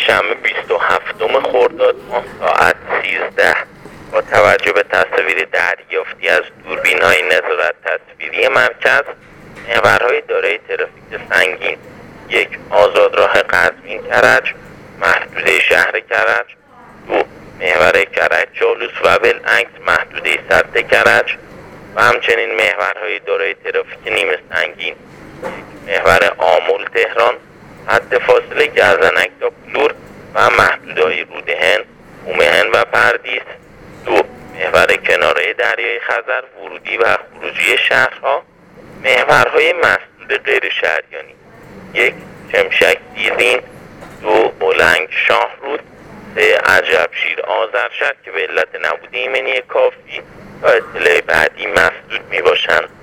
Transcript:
شنبه 27 خرداد ماه ساعت 13 با توجه به تصاویر دریافتی از دوربین‌های نظارت تصویری مرکز، محورهای دارای ترافیک سنگین: 1. آزادراه قزوین کرج، محدوده شهر کرج. 2. محور کرج چالوس و بالعکس، محدوده سد کرج و همچنین محورهای دارای ترافیک نیمه سنگین: 1. محور آمل تهران، حد فاصله گرزنک تا پلور و محدودهای رودهن، اومهن و پردیس. 2. محور کناره دریای خزر، ورودی و خروجی شهرها. محورهای مسدود غیر شهریانی: 1. شمشک دیزین، 2. بلنگ شاهرود، 3. عجبشیر آذرشهر که به علت نبود ایمنی کافی تا اطلاع بعدی مسدود می باشند.